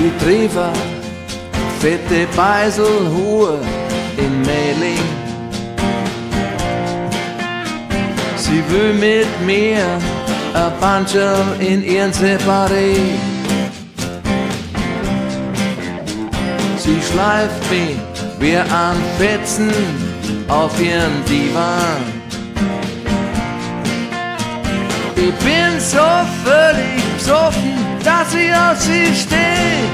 Sie treffer fette Beiselhohe in Mehling. Sie will mit mir a Bandscherl in ihren Separé. Sie schleift mich wie ein Fetzen auf ihren Divan. Ich bin so völlig besoffen, dass ich auf sie steh.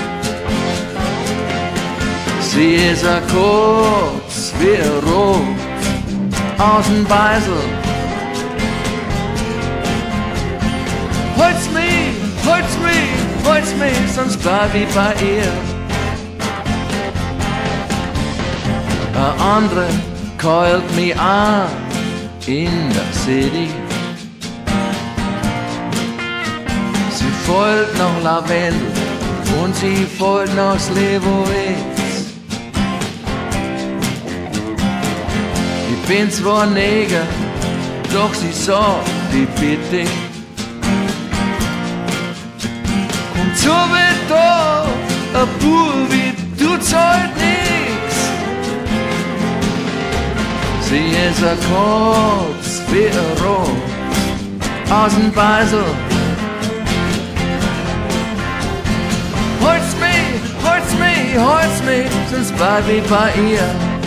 Sie ist a kurz wie a Rot aus dem Beisel. Holt's mich, sonst bleib ich bei ihr. A andere keult mich an in der City. Sie folgt noch Lavendel und sie folgt noch Slivovitz. Ich bin zwar Neger, doch sie sagt, die bitte. Komm zu mir da, a Bub wie du zahlt nix. Sie ist a kurz wie a Rot aus dem Beisel. Holt's mich, sonst bleib ich bei ihr.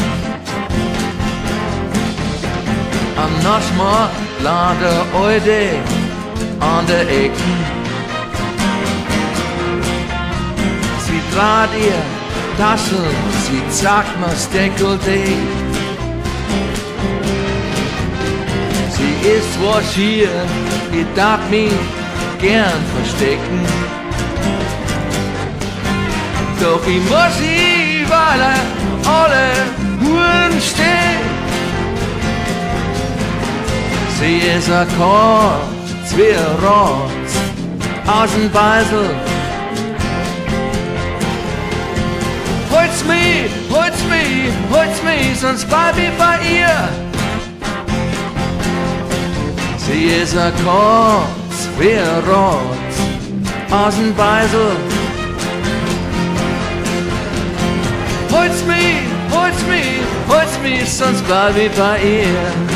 Am Naschmarkt lag der Alte an der Ecke. Sie trat ihr Taschen, sie zackt mir's Dekolleté. Sie ist zwar schier, ich darf mich gern verstecken. Doch ich muss sie, weil alle Huren stehen. Sie ist a kurz wie a Rotz aus dem Beisel. Holt's mich, sonst bleib ich bei ihr. Sie ist a kurz wie a Rotz aus dem Beisel. Holt's mich, sonst bleib ich bei ihr.